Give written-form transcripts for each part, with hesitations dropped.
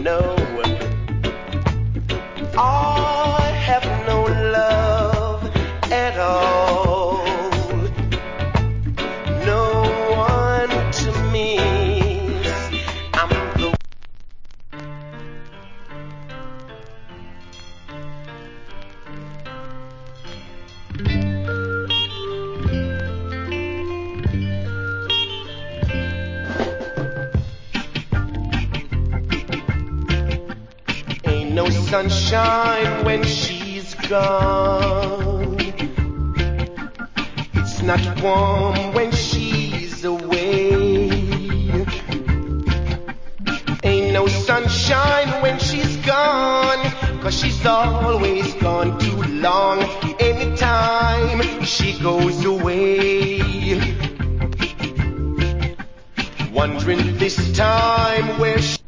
no. I have no love at all. No one to miss. I'm the ain't no sunshine when she's gone. It's not warm when she's away. Ain't no sunshine when she's gone, 'cause she's always gone too long. Anytime she goes away, wondering this time where she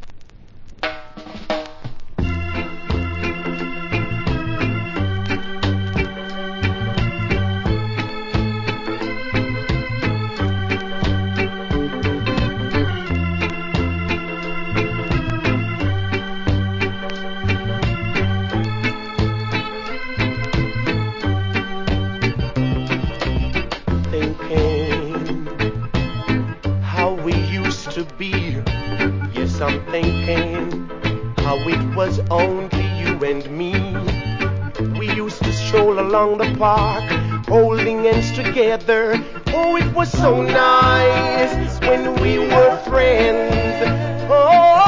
to be. Yes, I'm thinking how it was only you and me. We used to stroll along the park, holding hands together. Oh, it was so nice when we were friends. Oh,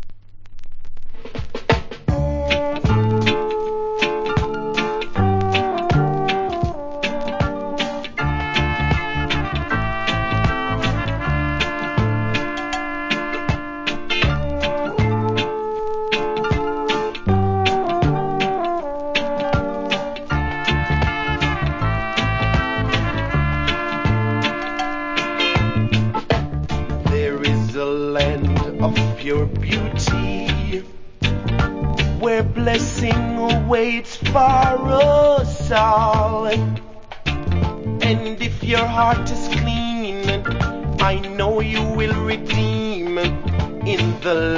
of pure beauty, where blessing awaits for us all. And if your heart is clean, I know you will redeem in the